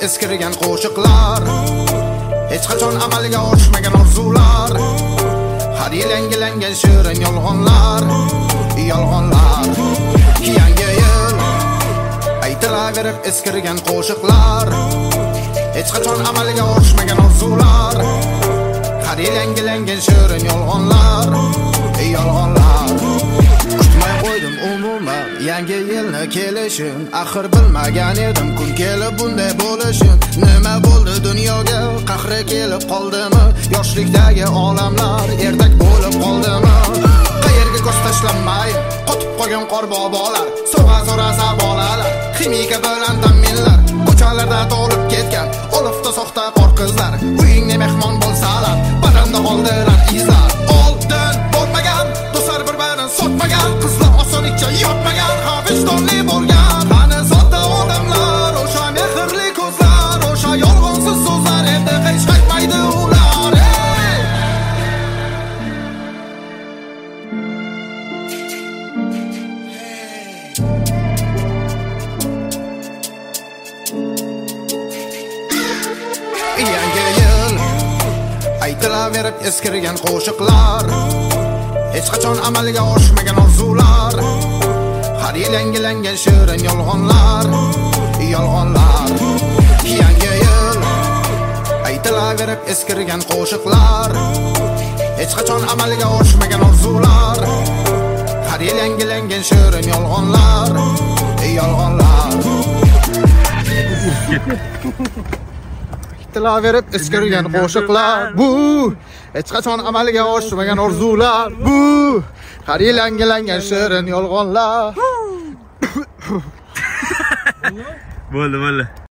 eskirgan qo'shiqlar, hech qachon amalga oshmagan orzular, har yil yangilangan shirin yolg'onlar. Yangi yil aytilaverib eskirgan qo'shiqlar, hech qachon amalga oshmagan orzular, har yil yangilangan shirin yolg'onlar. Kutmay qo'ydim umuman yangi yilni kelishini, axir bilmagan edim kun kelib bunday bo'lishini. Nima bo'ldi dunyoga, qahri kelib qoldimi? Yoshlikdagi olamlar ertak bo'lib qoldimi? Qayerga ko'z tashlanmay qotib qolgan qorbobolar, so'ra bolalar, ximika bilan ta'minlar, ko'chalarda to'lib ketgan olifta soxta qor qizlar. Uyingga mehmon bo'lsalar, badanda qoldirar izlar. Oldin bo'lmagan do'stlar bir-birini sotmagan, qizlar osonlikcha yotmagan, vijdonli bo'lgan. Qani sodda odamlar, o'sha mehrli ko'zlar, o'sha yolg'onsiz so'zlar, endi hech qaytmaydi ular. Yangi yil aytilaverib eskirgan qo'shiqlar, hech qachon amalga oshmagan orzular, har yil yangilangan shirin yolg'onlar. Yangi yil aytilaverib eskirgan qo'shiqlar, hech qachon amalga oshmagan orzular, har yil yangilangan shirin yolg'onlar. Aytilaverib eskirgan qo'shiqlar, bu hech qachon amalga oshmagan orzular, bu har yil yangilangan shirin yolg'onlar. Bo'ldi.